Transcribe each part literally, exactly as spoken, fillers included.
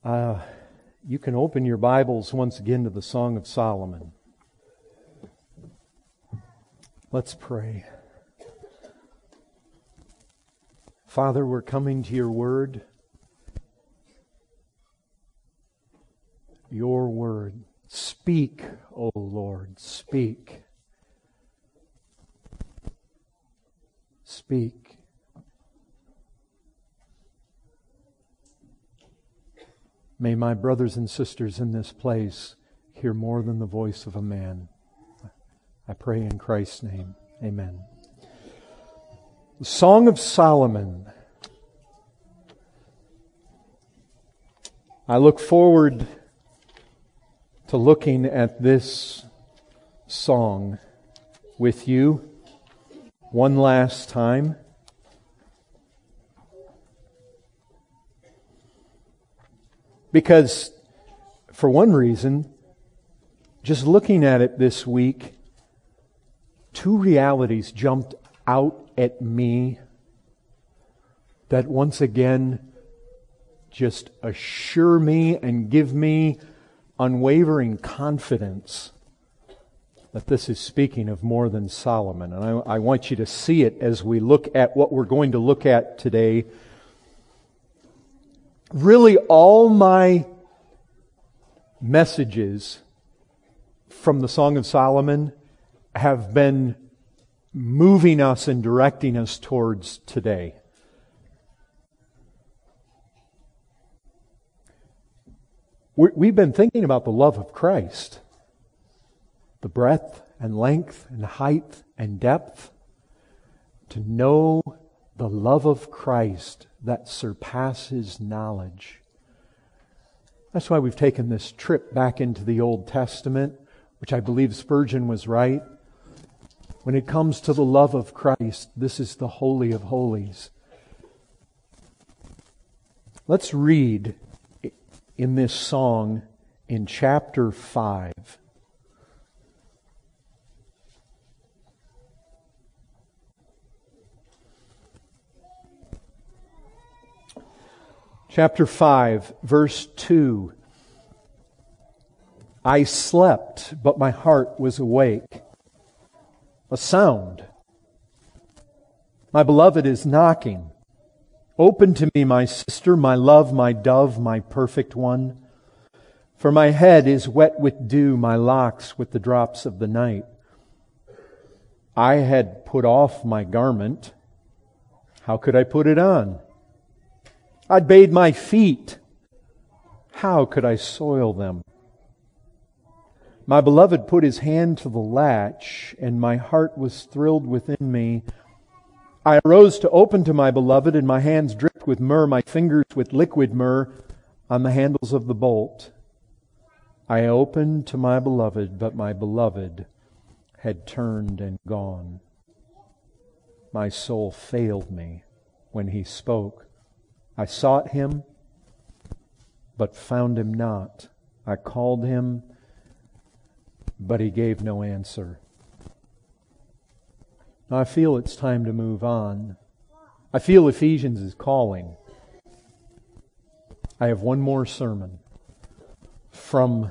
Uh, you can open your Bibles once again to the Song of Solomon. Let's pray. Father, we're coming to your word. Your word. Speak, O Lord, speak. Speak. May my brothers and sisters in this place hear more than the voice of a man. I pray in Christ's name. Amen. The Song of Solomon. I look forward to looking at this song with you one last time. Because, for one reason, just looking at it this week, two realities jumped out at me that once again just assure me and give me unwavering confidence that this is speaking of more than Solomon. And I, I want you to see it as we look at what we're going to look at today. Really, all my messages from the Song of Solomon have been moving us and directing us towards today. We've been thinking about the love of Christ, the breadth and length and height and depth, to know the love of Christ that surpasses knowledge. That's why we've taken this trip back into the Old Testament, which I believe Spurgeon was right. When it comes to the love of Christ, this is the Holy of Holies. Let's read in this song in chapter five. Chapter five, verse two. I slept, but my heart was awake. A sound. My beloved is knocking. Open to me, my sister, my love, my dove, my perfect one. For my head is wet with dew, my locks with the drops of the night. I had put off my garment. How could I put it on? I'd bathe my feet. How could I soil them? My beloved put his hand to the latch, and my heart was thrilled within me. I arose to open to my beloved, and my hands dripped with myrrh, my fingers with liquid myrrh on the handles of the bolt. I opened to my beloved, but my beloved had turned and gone. My soul failed me when he spoke. I sought him, but found him not. I called him, but he gave no answer. Now I feel it's time to move on. I feel Ephesians is calling. I have one more sermon from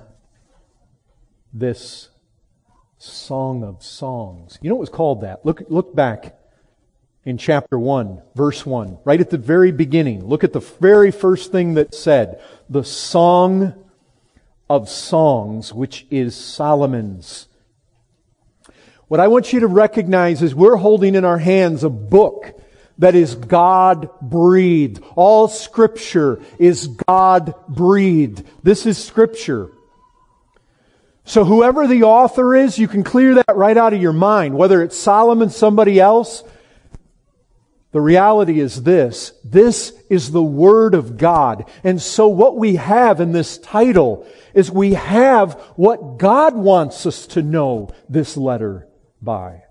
this Song of Songs. You know what was called that? Look, look back in chapter one, verse one, right at the very beginning. Look at the very first thing that said, the Song of Songs, which is Solomon's. What I want you to recognize is we're holding in our hands a book that is God-breathed. All Scripture is God-breathed. This is Scripture. So whoever the author is, you can clear that right out of your mind. Whether it's Solomon, somebody else, the reality is this. This is the Word of God. And so what we have in this title is we have what God wants us to know this letter by.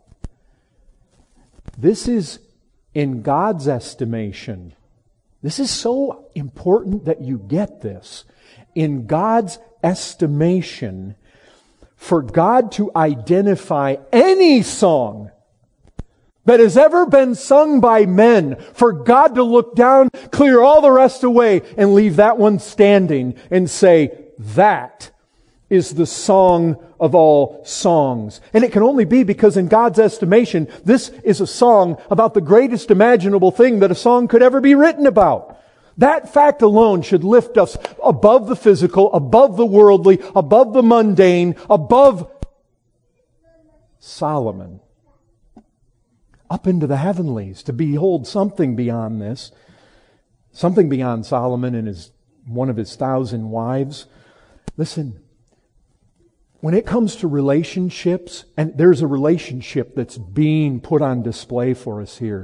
This is, in God's estimation, this is so important that you get this. In God's estimation, for God to identify any song that has ever been sung by men, for God to look down, clear all the rest away, and leave that one standing and say, that is the song of all songs. And it can only be because in God's estimation, this is a song about the greatest imaginable thing that a song could ever be written about. That fact alone should lift us above the physical, above the worldly, above the mundane, above Solomon, up into the heavenlies, to behold something beyond this, something beyond Solomon and his one of his thousand wives. Listen, when it comes to relationships, and there's a relationship that's being put on display for us here,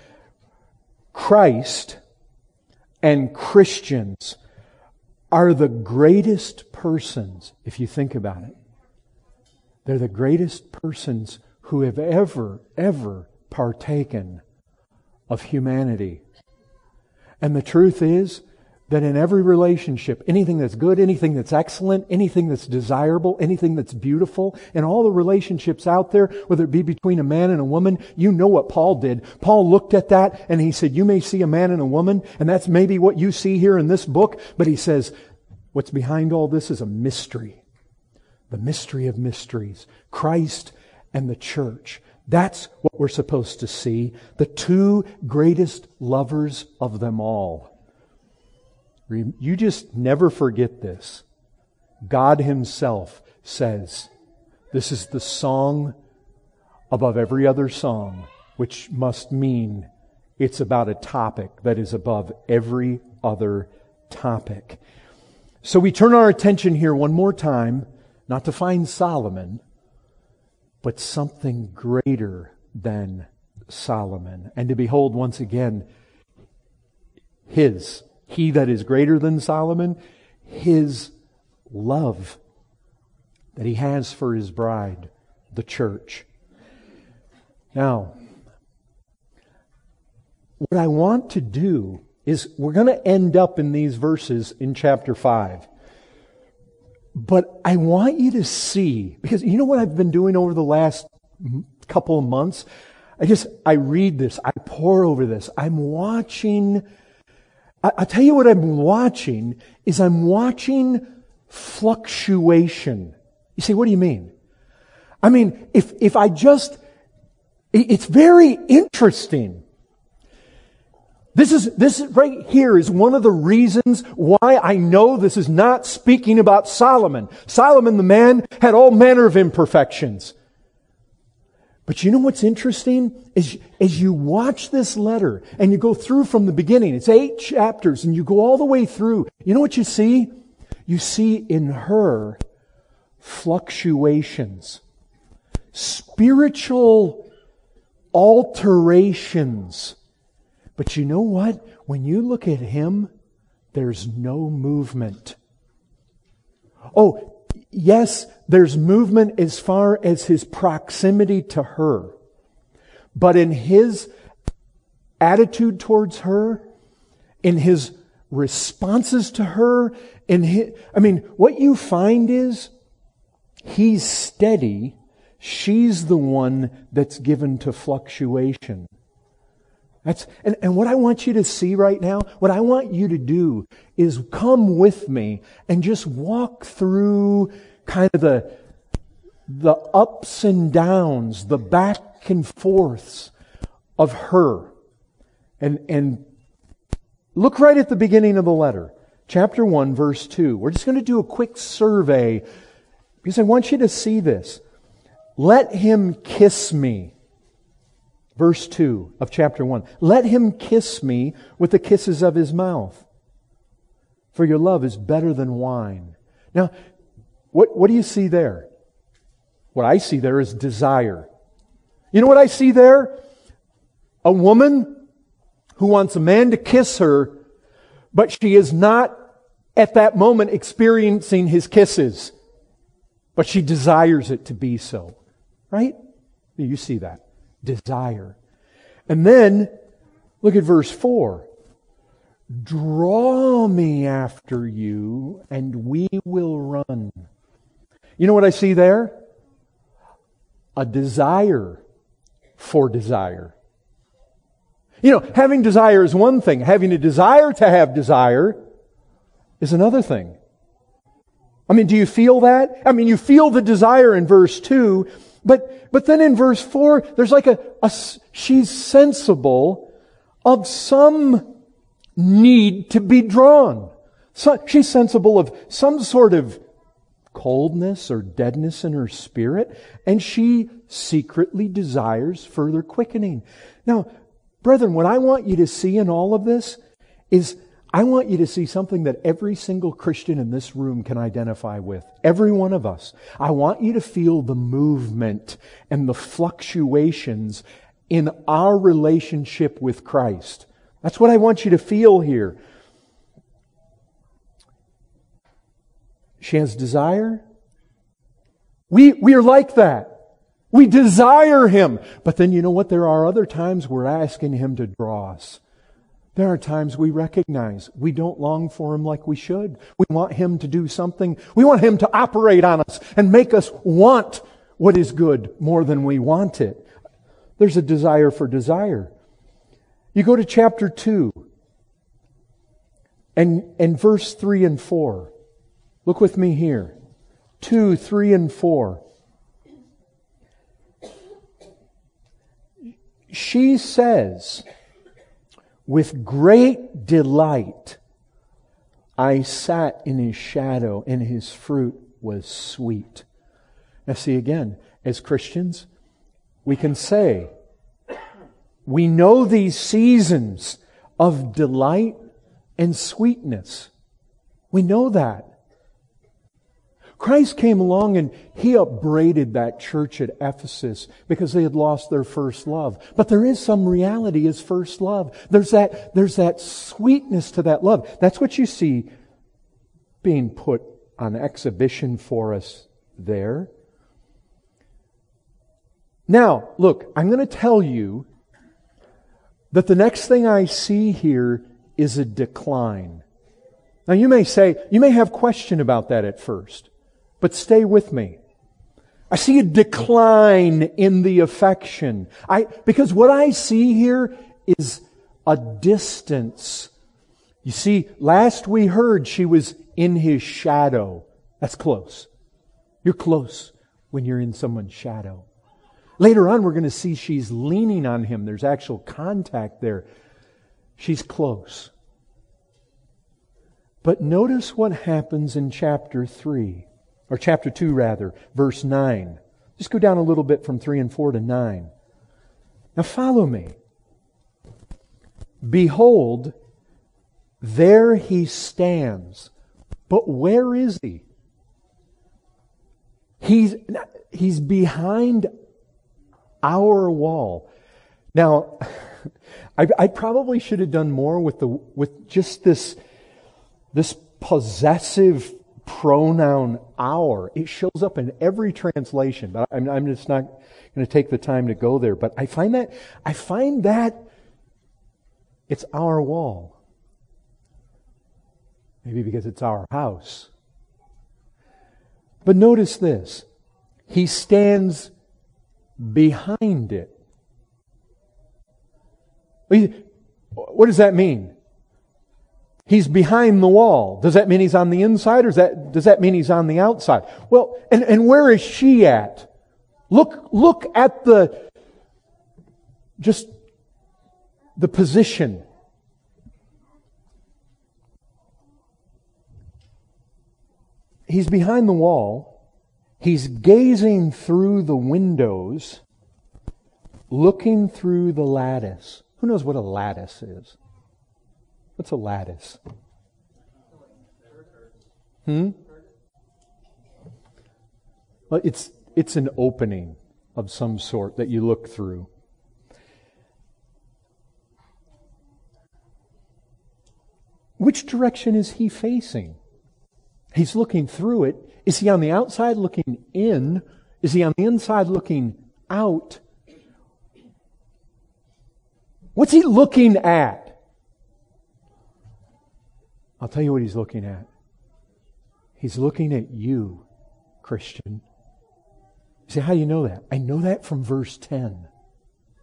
Christ and Christians are the greatest persons, if you think about it. They're the greatest persons who have ever, ever partaken of humanity. And the truth is that in every relationship, anything that's good, anything that's excellent, anything that's desirable, anything that's beautiful, and all the relationships out there, whether it be between a man and a woman, you know what Paul did. Paul looked at that and he said, you may see a man and a woman, and that's maybe what you see here in this book, but he says, what's behind all this is a mystery. The mystery of mysteries. Christ and the church. That's what we're supposed to see. The two greatest lovers of them all. You just never forget this. God Himself says, this is the song above every other song, which must mean it's about a topic that is above every other topic. So we turn our attention here one more time, not to find Solomon, but something greater than Solomon. And to behold once again His, He that is greater than Solomon, His love that He has for His bride, the church. Now, what I want to do is we're going to end up in these verses in chapter five. But I want you to see, because you know what I've been doing over the last couple of months? I just, I read this, I pore over this, I'm watching, I, I'll tell you what I'm watching, is I'm watching fluctuation. You say, what do you mean? I mean, if, if I just, it's very interesting. This is, this right here is one of the reasons why I know this is not speaking about Solomon. Solomon, the man, had all manner of imperfections. But you know what's interesting? Is as you watch this letter and you go through from the beginning, it's eight chapters, and you go all the way through, you know what you see? You see in her fluctuations, spiritual alterations. But you know what? When you look at him, there's no movement. Oh, yes, there's movement as far as his proximity to her. But in his attitude towards her, in his responses to her, in his, I mean, what you find is he's steady. She's the one that's given to fluctuation. That's, and, and what I want you to see right now, what I want you to do is come with me and just walk through kind of the, the ups and downs, the back and forths of her. And, and look right at the beginning of the letter. Chapter one, verse two. We're just going to do a quick survey because I want you to see this. Let him kiss me. Verse two of chapter one. Let him kiss me with the kisses of his mouth. For your love is better than wine. Now, what, what do you see there? What I see there is desire. You know what I see there? A woman who wants a man to kiss her, but she is not at that moment experiencing his kisses. But she desires it to be so. Right? You see that. Desire. And then, look at verse four. Draw me after you, and we will run. You know what I see there? A desire for desire. You know, having desire is one thing. Having a desire to have desire is another thing. I mean, do you feel that? I mean, you feel the desire in verse two, but but then in verse four, there's like a, a she's sensible of some need to be drawn. So she's sensible of some sort of coldness or deadness in her spirit, and she secretly desires further quickening. Now, brethren, what I want you to see in all of this is I want you to see something that every single Christian in this room can identify with. Every one of us. I want you to feel the movement and the fluctuations in our relationship with Christ. That's what I want you to feel here. She has desire. We, we are like that. We desire Him. But then you know what? There are other times we're asking Him to draw us. There are times we recognize we don't long for Him like we should. We want Him to do something. We want Him to operate on us and make us want what is good more than we want it. There's a desire for desire. You go to chapter two and, and verse three and four. Look with me here. two, three, and four. She says, with great delight, I sat in His shadow, and His fruit was sweet. Now see again, as Christians, we can say, we know these seasons of delight and sweetness. We know that. Christ came along and He upbraided that church at Ephesus because they had lost their first love. But there is some reality as first love. There's that, there's that sweetness to that love. That's what you see being put on exhibition for us there. Now, look, I'm going to tell you that the next thing I see here is a decline. Now you may say, you may have question about that at first. But stay with me. I see a decline in the affection. I, because what I see here is a distance. You see, last we heard she was in His shadow. That's close. You're close when you're in someone's shadow. Later on, we're going to see she's leaning on Him. There's actual contact there. She's close. But notice what happens in chapter three. Or chapter two rather, verse nine. Just go down a little bit from three and four to nine. Now follow me. Behold, there He stands. But where is He? He's, he's behind our wall. Now, I, I probably should have done more with the with just this, this possessive pronoun our. It shows up in every translation, but I'm, I'm just not going to take the time to go there. But I find that I find that it's our wall. Maybe because it's our house. But notice this. He stands behind it. What does that mean? He's behind the wall. Does that mean He's on the inside, or does that, does that mean He's on the outside? Well, and, and where is she at? Look, look at the, just the position. He's behind the wall. He's gazing through the windows, looking through the lattice. Who knows what a lattice is? What's a lattice? Hmm? Well, it's it's an opening of some sort that you look through. Which direction is he facing? He's looking through it. Is he on the outside looking in? Is he on the inside looking out? What's he looking at? I'll tell you what he's looking at. He's looking at you, Christian. You say, how do you know that? I know that from verse ten.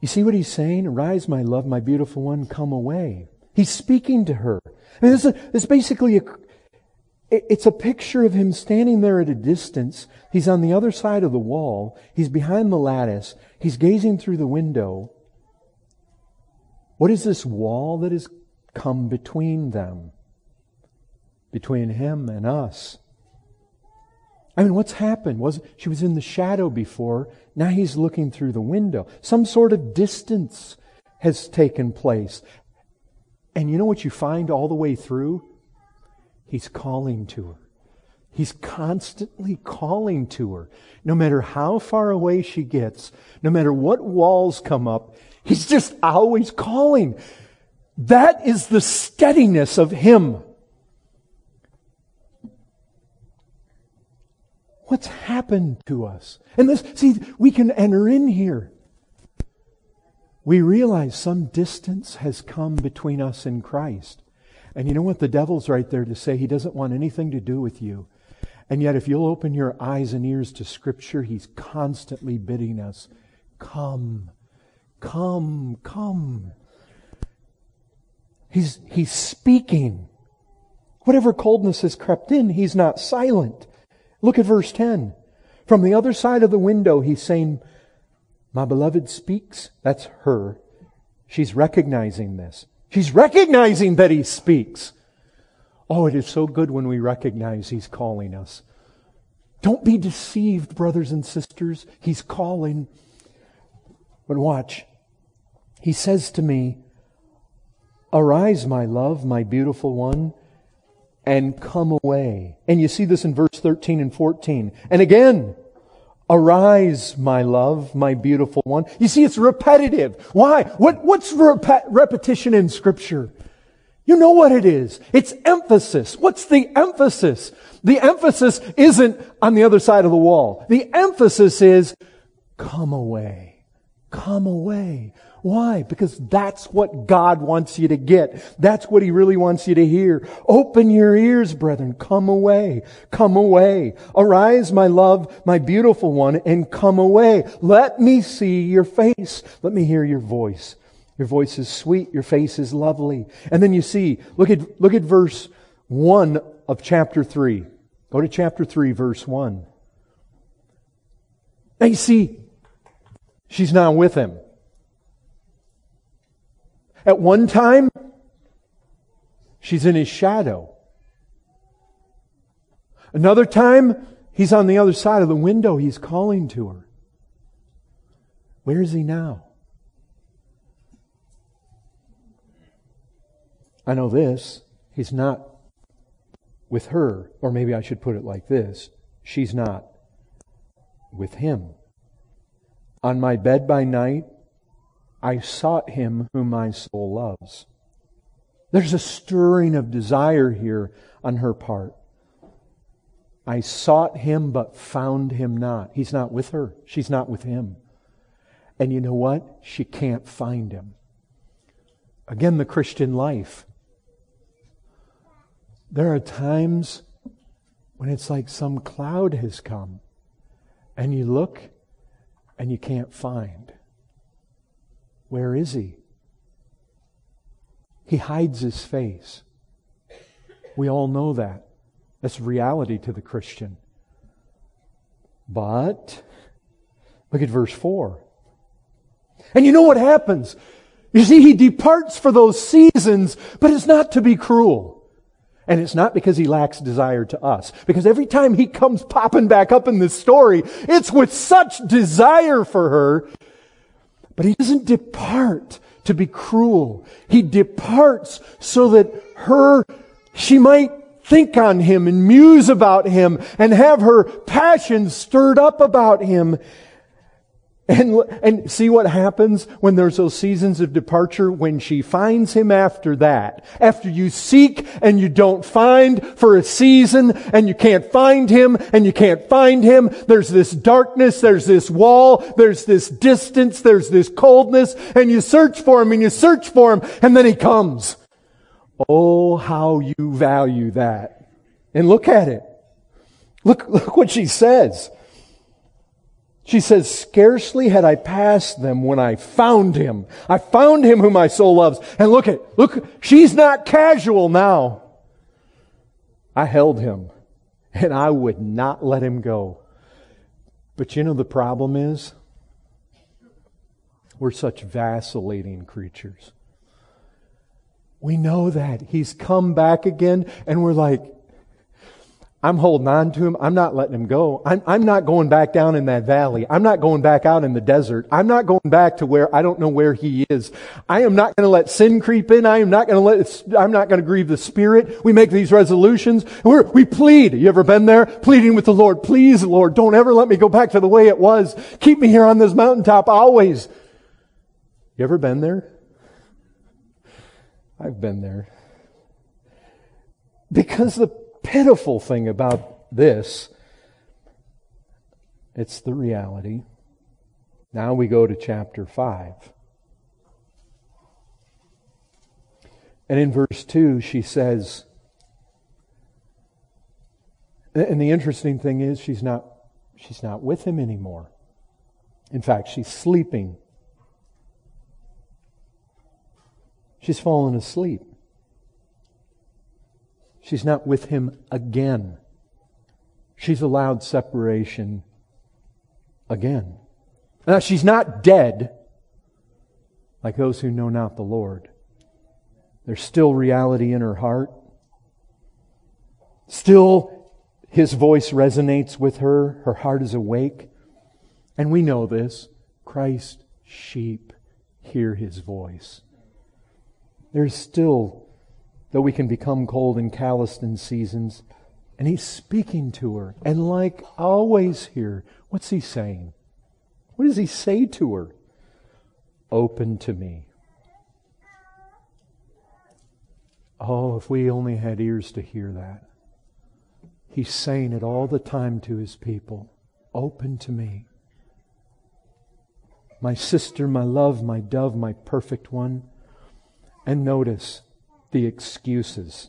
You see what he's saying? Arise, my love, my beautiful one, come away. He's speaking to her. I mean, this is, this is basically a, it's a picture of him standing there at a distance. He's on the other side of the wall. He's behind the lattice. He's gazing through the window. What is this wall that has come between them? Between him and us? I mean, what's happened? Was she was in the shadow before. Now he's looking through the window. Some sort of distance has taken place. And you know what you find all the way through? He's calling to her. He's constantly calling to her. No matter how far away she gets, no matter what walls come up, He's just always calling. That is the steadiness of Him. What's happened to us? And this, see, we can enter in here. We realize some distance has come between us and Christ. And you know what? The devil's right there to say he doesn't want anything to do with you. And yet if you'll open your eyes and ears to Scripture, he's constantly bidding us, come, come, come. He's, he's speaking. Whatever coldness has crept in, he's not silent. Look at verse ten. From the other side of the window, he's saying, my beloved speaks. That's her. She's recognizing this. She's recognizing that He speaks. Oh, it is so good when we recognize He's calling us. Don't be deceived, brothers and sisters. He's calling. But watch. He says to me, arise, my love, my beautiful one, and come away. And you see this in verse thirteen and fourteen. And again, arise, my love, my beautiful one. You see, it's repetitive. Why? What, what's rep- repetition in Scripture? You know what it is. It's emphasis. What's the emphasis? The emphasis isn't on the other side of the wall. The emphasis is, come away. Come away. Why? Because that's what God wants you to get. That's what He really wants you to hear. Open your ears, brethren. Come away. Come away. Arise, my love, my beautiful one, and come away. Let me see your face. Let me hear your voice. Your voice is sweet. Your face is lovely. And then you see, look at, look at verse one of chapter three. Go to chapter three, verse one. Now you see, she's now with him. At one time, she's in his shadow. Another time, he's on the other side of the window. He's calling to her. Where is he now? I know this. He's not with her. Or maybe I should put it like this. She's not with him. On my bed by night, I sought Him whom my soul loves. There's a stirring of desire here on her part. I sought Him but found Him not. He's not with her. She's not with him. And you know what? She can't find Him. Again, the Christian life. There are times when it's like some cloud has come and you look and you can't find. Where is He? He hides His face. We all know that. That's reality to the Christian. But, look at verse four. And you know what happens? You see, He departs for those seasons, but it's not to be cruel. And it's not because He lacks desire to us. Because every time He comes popping back up in this story, it's with such desire for her. But He doesn't depart to be cruel. He departs so that her, she might think on Him and muse about Him and have her passion stirred up about Him. And, and see what happens when there's those seasons of departure, when she finds Him after that. After you seek and you don't find for a season and you can't find Him and you can't find Him. There's this darkness, there's this wall, there's this distance, there's this coldness, and you search for Him and you search for Him and then He comes. Oh, how you value that. And look at it. Look, look what she says. She says, scarcely had I passed them when I found him. I found him whom my soul loves. And look at, look, she's not casual now. I held him and I would not let him go. But you know the problem is? We're such vacillating creatures. We know that. He's come back again and we're like, I'm holding on to him. I'm not letting him go. I'm, I'm not going back down in that valley. I'm not going back out in the desert. I'm not going back to where I don't know where he is. I am not going to let sin creep in. I am not going to let, I'm not going to grieve the Spirit. We make these resolutions. We're, we plead. You ever been there? Pleading with the Lord. Please, Lord, don't ever let me go back to the way it was. Keep me here on this mountaintop always. You ever been there? I've been there. Because the pitiful thing about this, it's the reality. Now we go to chapter five. And in verse two she says, and the interesting thing is she's not she's not with him anymore. In fact, she's sleeping. She's fallen asleep. She's not with him again. She's allowed separation again. Now, she's not dead like those who know not the Lord. There's still reality in her heart. Still, His voice resonates with her. Her heart is awake. And we know this. Christ's sheep hear His voice. There's still, though we can become cold and calloused in seasons, and He's speaking to her. And like always here, what's He saying? What does He say to her? Open to me. Oh, if we only had ears to hear that. He's saying it all the time to His people. Open to me. My sister, my love, my dove, my perfect one. And notice the excuses.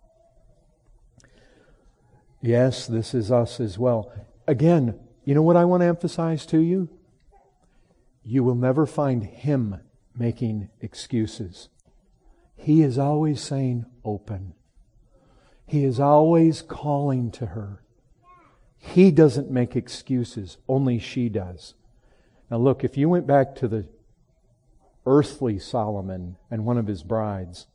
Yes, this is us as well. Again, you know what I want to emphasize to you? You will never find Him making excuses. He is always saying, open. He is always calling to her. He doesn't make excuses. Only she does. Now look, if you went back to the earthly Solomon and one of his brides,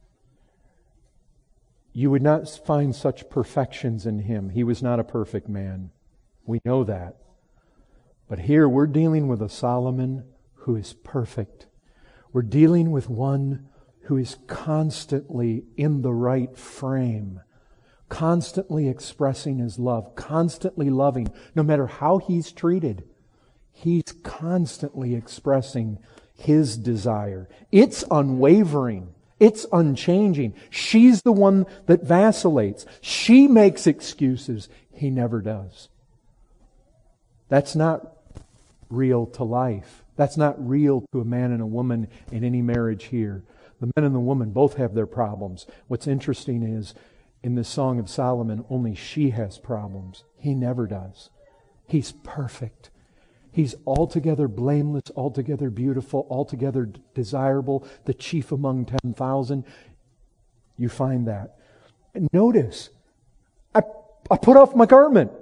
you would not find such perfections in him. He was not a perfect man. We know that. But here we're dealing with a Solomon who is perfect. We're dealing with one who is constantly in the right frame, constantly expressing his love, constantly loving, no matter how he's treated. He's constantly expressing his desire. It's unwavering. It's unchanging. She's the one that vacillates. She makes excuses. He never does. That's not real to life. That's not real to a man and a woman in any marriage here. The man and the woman both have their problems. What's interesting is, in the Song of Solomon, only she has problems. He never does. He's perfect. He's altogether blameless, altogether beautiful, altogether desirable, the chief among ten thousand. You find that. And notice, I, I put off my garment.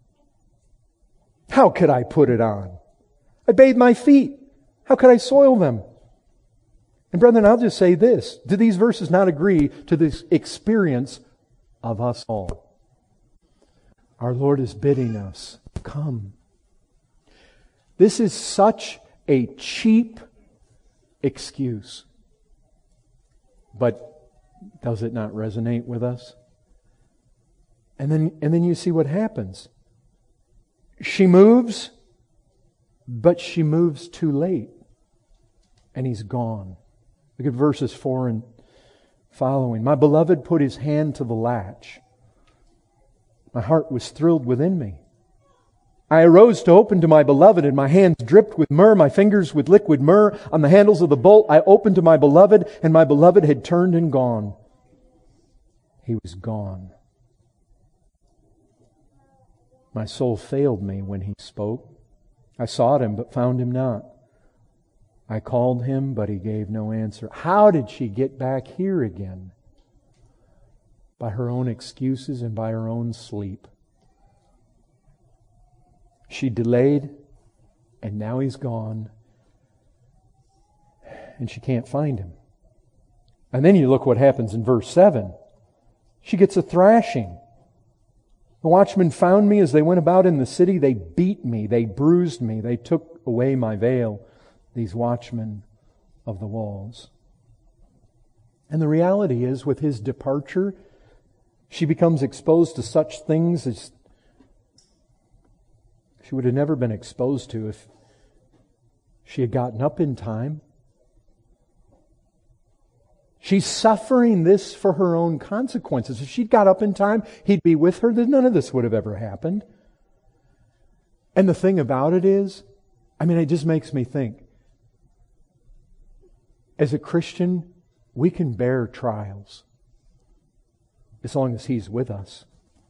How could I put it on? I bathed my feet. How could I soil them? And brethren, I'll just say this. Do these verses not agree to this experience of us all? Our Lord is bidding us, come. This is such a cheap excuse. But does it not resonate with us? And then, and then you see what happens. She moves, but she moves too late. And He's gone. Look at verses four and following. My beloved put his hand to the latch. My heart was thrilled within me. I arose to open to my beloved, and my hands dripped with myrrh, my fingers with liquid myrrh. On the handles of the bolt I opened to my beloved, and my beloved had turned and gone. He was gone. My soul failed me when He spoke. I sought him, but found him not. I called him, but he gave no answer. How did she get back here again? By her own excuses and by her own sleep. She delayed, and now he's gone, and she can't find him. And then you look what happens in verse seven. She gets a thrashing. The watchmen found me as they went about in the city. They beat me. They bruised me. They took away my veil. These watchmen of the walls. And the reality is, with his departure, she becomes exposed to such things as she would have never been exposed to if she had gotten up in time. She's suffering this for her own consequences. If she'd got up in time, he'd be with her, then none of this would have ever happened. And the thing about it is, I mean, it just makes me think. As a Christian, we can bear trials as long as He's with us.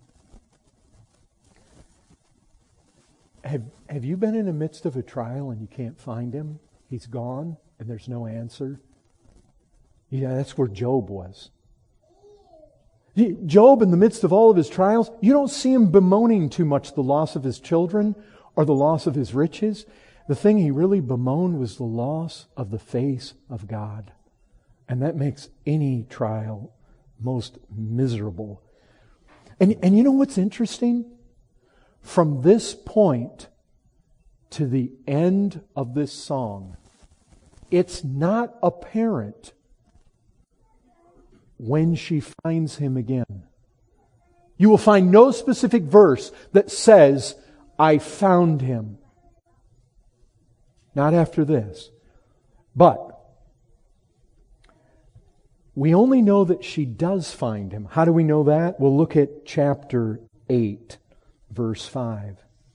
Have, have you been in the midst of a trial and you can't find Him? He's gone and there's no answer? Yeah, that's where Job was. Job, in the midst of all of his trials, you don't see him bemoaning too much the loss of his children or the loss of his riches. The thing he really bemoaned was the loss of the face of God. And that makes any trial most miserable. And, and you know what's interesting? From this point to the end of this song, it's not apparent when she finds him again. You will find no specific verse that says, I found him. Not after this. But we only know that she does find him. How do we know that? We'll look at chapter eight, verse five.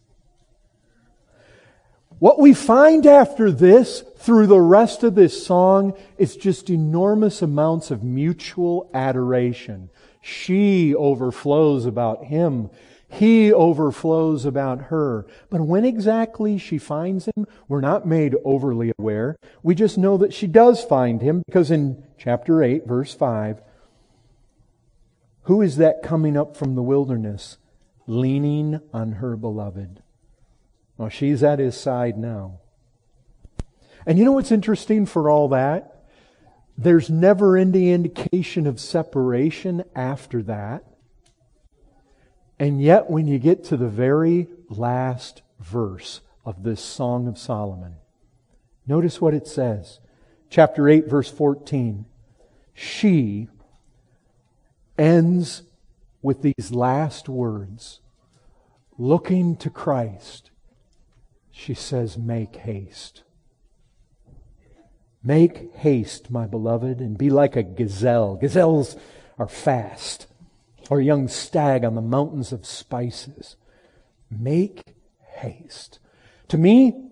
What we find after this, through the rest of this song, is just enormous amounts of mutual adoration. She overflows about him. He overflows about her. But when exactly she finds him, we're not made overly aware. We just know that she does find him, because in chapter eight, verse five, who is that coming up from the wilderness, leaning on her beloved? Well, she's at his side now. And you know what's interesting for all that? There's never any indication of separation after that. And yet, when you get to the very last verse of this Song of Solomon, notice what it says. Chapter eight, verse fourteen. She ends with these last words. Looking to Christ, she says, make haste. Make haste, my beloved, and be like a gazelle. Gazelles are fast. Or a young stag on the mountains of spices. Make haste. To me,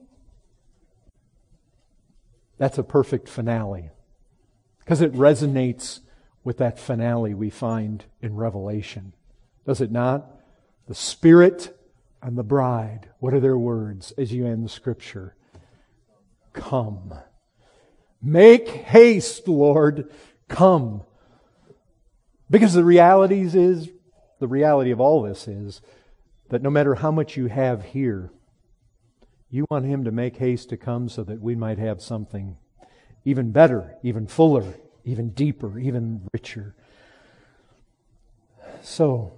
that's a perfect finale. Because it resonates with that finale we find in Revelation. Does it not? The Spirit and the bride. What are their words as you end the Scripture? Come. Make haste, Lord. Come. Because the realities is, the reality of all this is that no matter how much you have here, you want Him to make haste to come so that we might have something even better, even fuller, even deeper, even richer. So,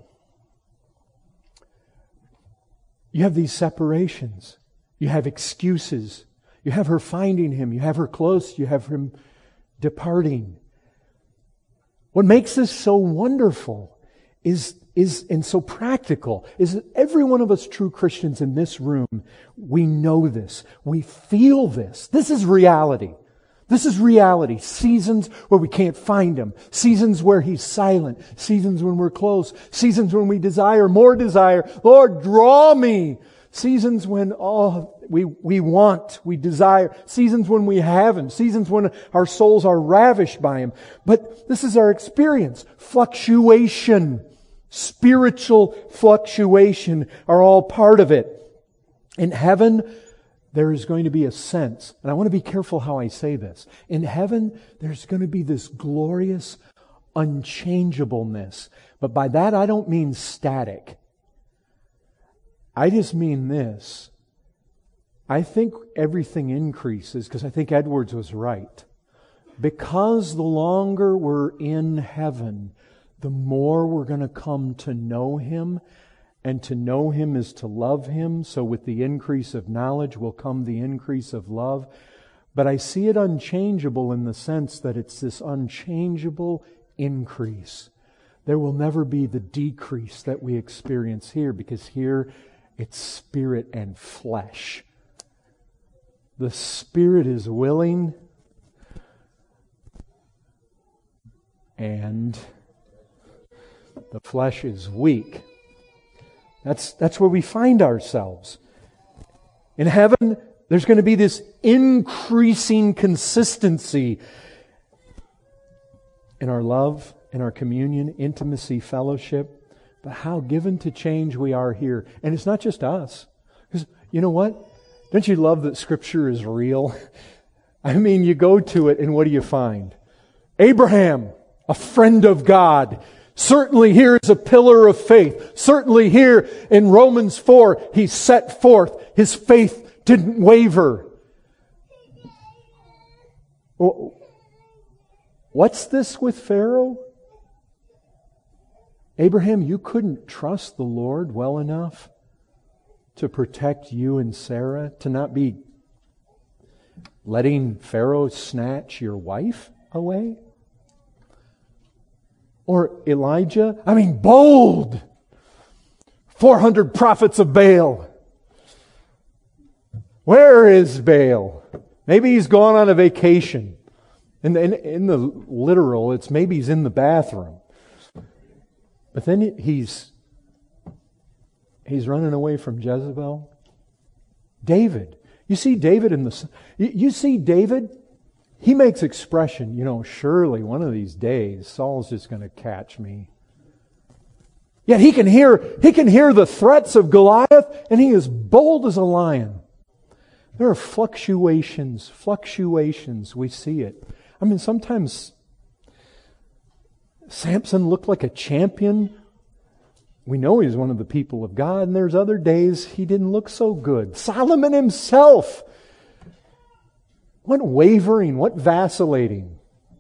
you have these separations. You have excuses. You have her finding Him. You have her close. You have Him departing. What makes this so wonderful is, is and so practical is that every one of us true Christians in this room, we know this. We feel this. This is reality. This is reality. Seasons where we can't find Him. Seasons where He's silent. Seasons when we're close. Seasons when we desire more desire. Lord, draw me. Seasons when oh, we, we want, we desire. Seasons when we have Him. Seasons when our souls are ravished by Him. But this is our experience. Fluctuation, spiritual fluctuation are all part of it. In heaven, there is going to be a sense, and I want to be careful how I say this. In heaven, there's going to be this glorious unchangeableness. But by that, I don't mean static. I just mean this. I think everything increases, because I think Edwards was right. Because the longer we're in heaven, the more we're going to come to know Him. And to know Him is to love Him. So with the increase of knowledge will come the increase of love. But I see it unchangeable in the sense that it's this unchangeable increase. There will never be the decrease that we experience here, because here it's spirit and flesh. The spirit is willing, and the flesh is weak. That's, that's where we find ourselves. In heaven, there's going to be this increasing consistency in our love, in our communion, intimacy, fellowship. But how given to change we are here. And it's not just us. Because you know what? Don't you love that Scripture is real? I mean, you go to it and what do you find? Abraham, a friend of God. Certainly here is a pillar of faith. Certainly here in Romans four, he set forth. His faith didn't waver. What's this with Pharaoh? Abraham, you couldn't trust the Lord well enough to protect you and Sarah, to not be letting Pharaoh snatch your wife away? Or Elijah, I mean, bold! four hundred prophets of Baal. Where is Baal? Maybe he's gone on a vacation. In the, in, in the literal, it's maybe he's in the bathroom. But then he's he's running away from Jezebel. David. You see David in the... You see David, he makes expression, you know, surely one of these days Saul's just going to catch me. Yet he can hear he can hear the threats of Goliath, and he is bold as a lion. There are fluctuations, fluctuations. We see it. I mean, sometimes Samson looked like a champion. We know he's one of the people of God, and there's other days he didn't look so good. Solomon himself. What wavering, what vacillating.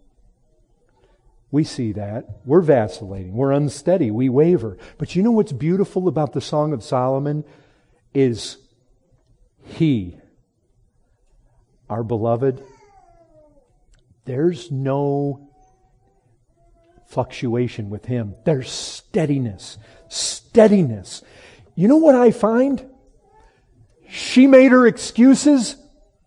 We see that. We're vacillating. We're unsteady. We waver. But you know what's beautiful about the Song of Solomon is He, our beloved, there's no fluctuation with Him. There's steadiness. Steadiness. You know what I find? She made her excuses.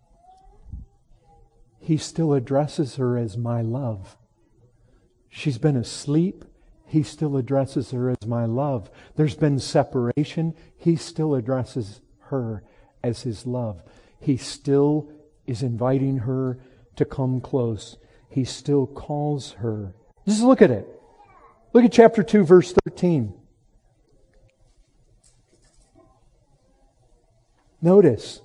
He still addresses her as my love. She's been asleep. He still addresses her as my love. There's been separation. He still addresses her as His love. He still is inviting her to come close. He still calls her. Just look at it. Look at chapter two, verse thirteen. Notice.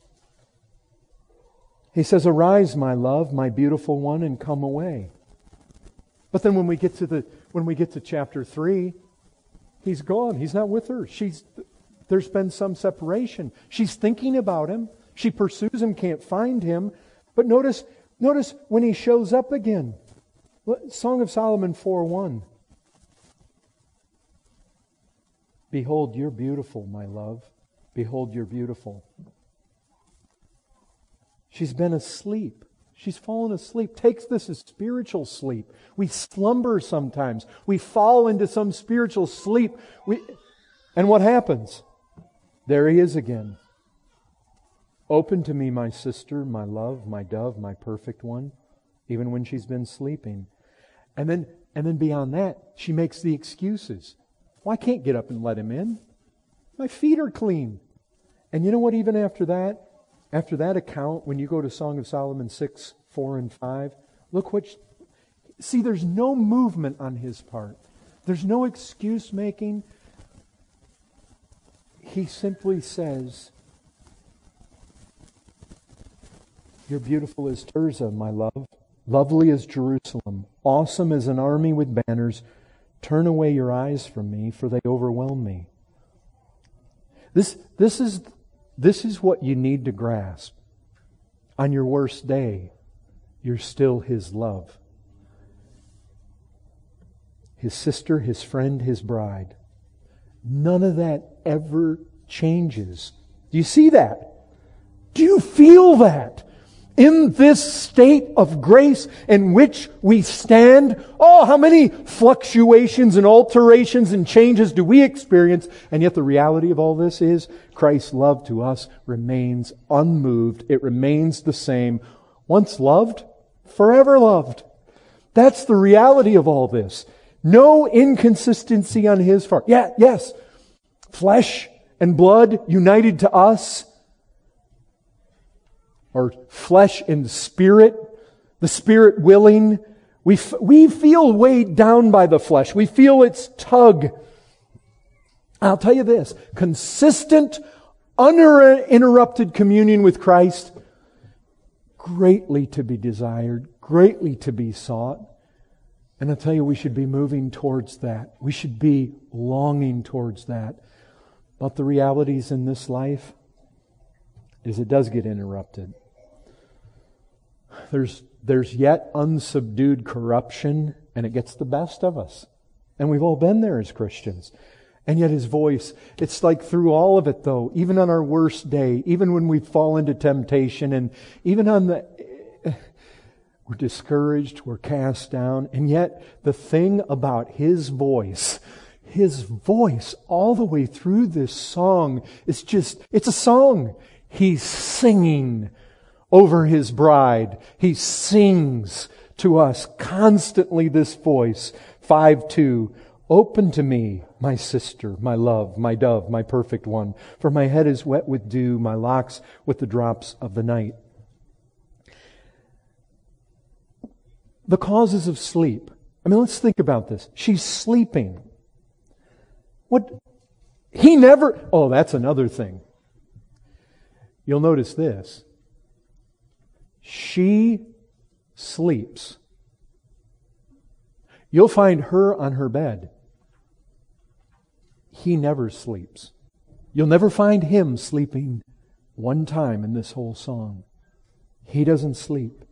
He says, "Arise, my love, my beautiful one, and come away." But then when we get to the when we get to chapter three, he's gone. He's not with her. She's there's been some separation. She's thinking about him. She pursues him, can't find him. But notice, notice when he shows up again. Song of Solomon four one. Behold, you're beautiful, my love. Behold, you're beautiful. She's been asleep. She's fallen asleep. Takes this as spiritual sleep. We slumber sometimes. We fall into some spiritual sleep. We, and what happens? There he is again. Open to me, my sister, my love, my dove, my perfect one, even when she's been sleeping. And then, and then beyond that, she makes the excuses. Well, I can't get up and let him in. My feet are clean. And you know what, even after that, after that account, when you go to Song of Solomon six, four, and five, look what... She, see, there's no movement on his part. There's no excuse making. He simply says, You're beautiful as Tirzah, my love. Lovely as Jerusalem. Awesome as an army with banners. Turn away your eyes from me, for they overwhelm me. This, this is, this is what you need to grasp. On your worst day, you're still His love. His sister, His friend, His bride. None of that ever changes. Do you see that? Do you feel that? In this state of grace in which we stand, oh, how many fluctuations and alterations and changes do we experience? And yet the reality of all this is Christ's love to us remains unmoved. It remains the same. Once loved, forever loved. That's the reality of all this. No inconsistency on His part. Yeah, yes, flesh and blood united to us, or flesh and spirit, the spirit willing. We, f- we feel weighed down by the flesh. We feel its tug. I'll tell you this, consistent, uninterrupted communion with Christ, greatly to be desired, greatly to be sought. And I'll tell you, we should be moving towards that. We should be longing towards that. But the realities in this life is it does get interrupted. There's, there's yet unsubdued corruption, and it gets the best of us. And we've all been there as Christians. And yet His voice, it's like through all of it though, even on our worst day, even when we fall into temptation, and even on the, we're discouraged, we're cast down, and yet the thing about His voice, His voice all the way through this song is just, it's a song. He's singing over His bride. He sings to us constantly this voice. five two, open to me, my sister, my love, my dove, my perfect one, for my head is wet with dew, my locks with the drops of the night. The causes of sleep. I mean, let's think about this. She's sleeping. What? He never... Oh, that's another thing. You'll notice this. She sleeps. You'll find her on her bed. He never sleeps. You'll never find him sleeping one time in this whole song. He doesn't sleep.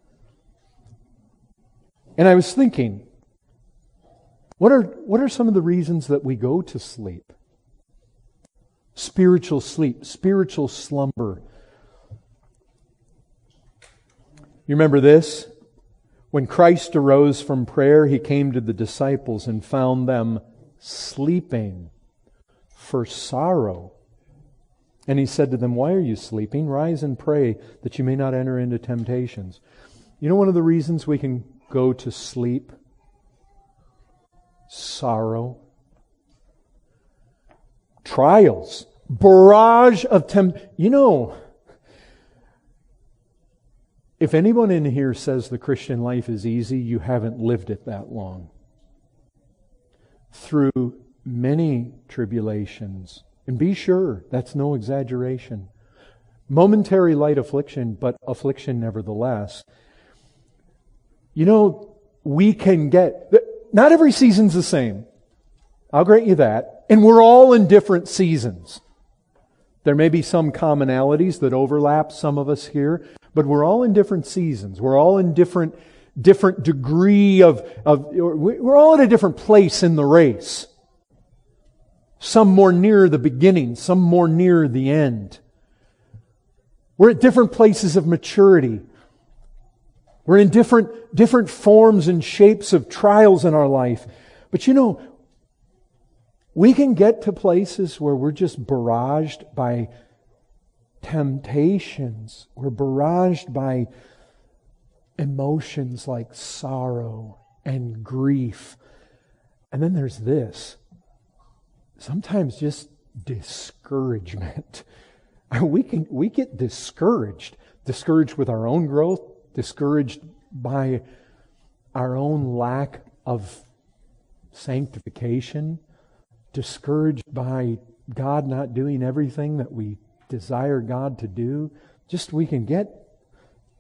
And I was thinking, what are, what are some of the reasons that we go to sleep? Spiritual sleep, spiritual slumber. You remember this? When Christ arose from prayer, He came to the disciples and found them sleeping for sorrow. And He said to them, why are you sleeping? Rise and pray that you may not enter into temptations. You know one of the reasons we can go to sleep? Sorrow. Trials. Barrage of temp. You know, if anyone in here says the Christian life is easy, you haven't lived it that long. Through many tribulations. And be sure, that's no exaggeration. Momentary light affliction, but affliction nevertheless. You know, we can get... Not every season's the same. I'll grant you that. And we're all in different seasons. There may be some commonalities that overlap some of us here, but we're all in different seasons. We're all in different, different degree of, of, we're all at a different place in the race. Some more near the beginning, some more near the end. We're at different places of maturity. We're in different, different forms and shapes of trials in our life. But you know, we can get to places where we're just barraged by temptations. We're barraged by emotions like sorrow and grief. And then there's this. Sometimes just discouragement. We can we get discouraged. Discouraged with our own growth. Discouraged by our own lack of sanctification. Discouraged by God not doing everything that we desire God to do. Just we can get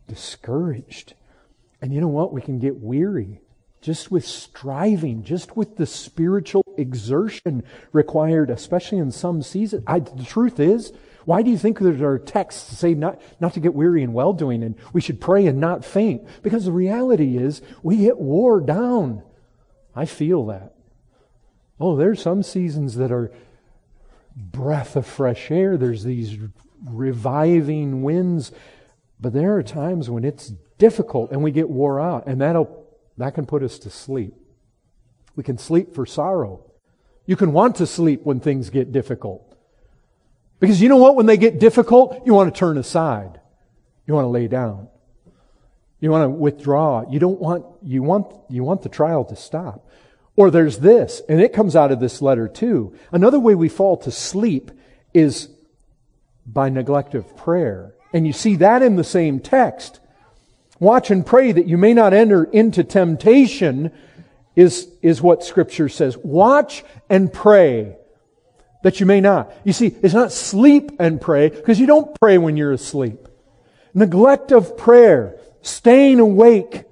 discouraged. And you know what? We can get weary just with striving, just with the spiritual exertion required, especially in some seasons. I, the truth is, why do you think there are texts that say not, not to get weary in well-doing and we should pray and not faint? Because the reality is we get wore down. I feel that. Oh, there's some seasons that are breath of fresh air. There's these reviving winds. But there are times when it's difficult and we get wore out, and that'll that can put us to sleep. We can sleep for sorrow. You can want to sleep when things get difficult. Because you know what? When they get difficult, you want to turn aside. You want to lay down. You want to withdraw. You don't want you want you want the trial to stop. Or there's this, and it comes out of this letter too. Another way we fall to sleep is by neglect of prayer. And you see that in the same text. Watch and pray that you may not enter into temptation is, is what Scripture says. Watch and pray that you may not. You see, it's not sleep and pray, because you don't pray when you're asleep. Neglect of prayer, staying awake.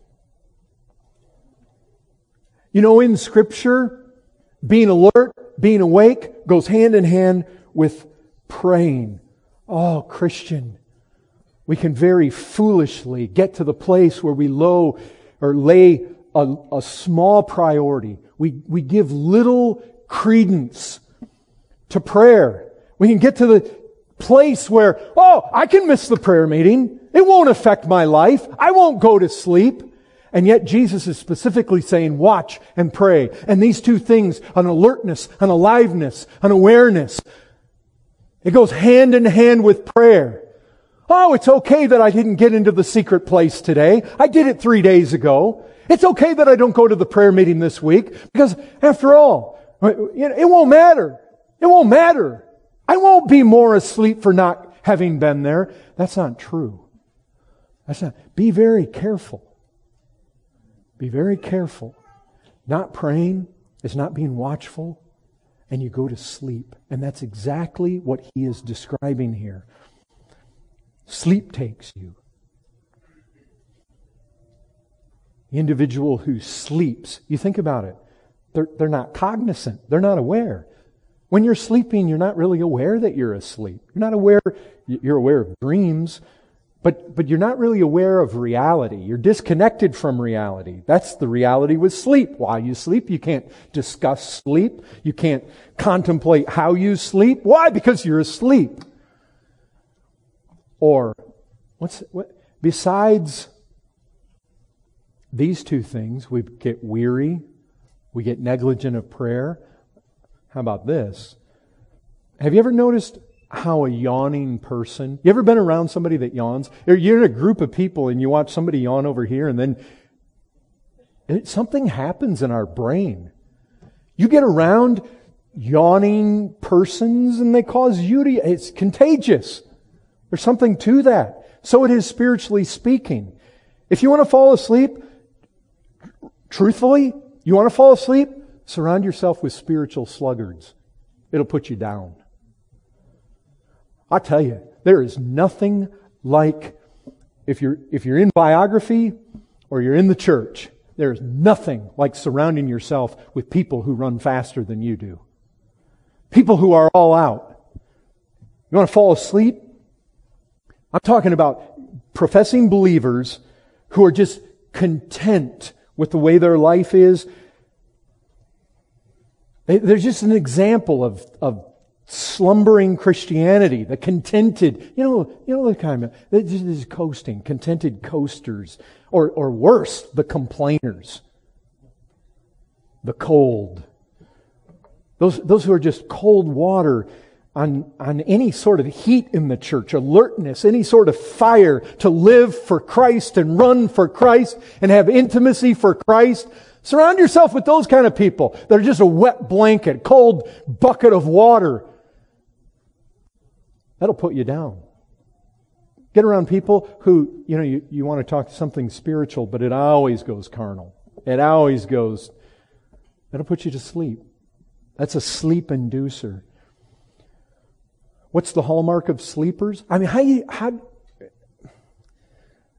You know, in Scripture, being alert, being awake goes hand in hand with praying. Oh, Christian, we can very foolishly get to the place where we low or lay a, a small priority. We, we give little credence to prayer. We can get to the place where, oh, I can miss the prayer meeting. It won't affect my life. I won't go to sleep. And yet Jesus is specifically saying, watch and pray. And these two things, an alertness, an aliveness, an awareness, it goes hand in hand with prayer. Oh, it's okay that I didn't get into the secret place today. I did it three days ago. It's okay that I don't go to the prayer meeting this week, because after all, it won't matter. It won't matter. I won't be more asleep for not having been there. That's not true. That's not. Be very careful. Be very careful. Not praying is not being watchful, and you go to sleep. And that's exactly what he is describing here. Sleep takes you. The individual who sleeps, you think about it, they're, they're not cognizant. They're not aware. When you're sleeping, you're not really aware that you're asleep. You're not aware, you're aware of dreams, but, but you're not really aware of reality. You're disconnected from reality. That's the reality with sleep. While you sleep, you can't discuss sleep. You can't contemplate how you sleep. Why? Because you're asleep. Or, what's what? Besides these two things, we get weary, we get negligent of prayer. How about this? Have you ever noticed how a yawning person, you ever been around somebody that yawns? You're in a group of people and you watch somebody yawn over here, and then it, something happens in our brain. You get around yawning persons and they cause you to, it's contagious. There's something to that. So it is spiritually speaking. If you want to fall asleep, truthfully, you want to fall asleep, surround yourself with spiritual sluggards. It'll put you down. I tell you, there is nothing like, if you're, if you're in biography or you're in the church, there is nothing like surrounding yourself with people who run faster than you do. People who are all out. You want to fall asleep? I'm talking about professing believers who are just content with the way their life is. They're just an example of, of slumbering Christianity, the contented, you know, you know the kind of, they're just coasting, contented coasters, or, or worse, the complainers, the cold. Those, those who are just cold water on, on any sort of heat in the church, alertness, any sort of fire to live for Christ and run for Christ and have intimacy for Christ. Surround yourself with those kind of people that are just a wet blanket, cold bucket of water. That'll put you down. Get around people who, you know, you, you want to talk something spiritual, but it always goes carnal. It always goes, that'll put you to sleep. That's a sleep inducer. What's the hallmark of sleepers? I mean, how you, how,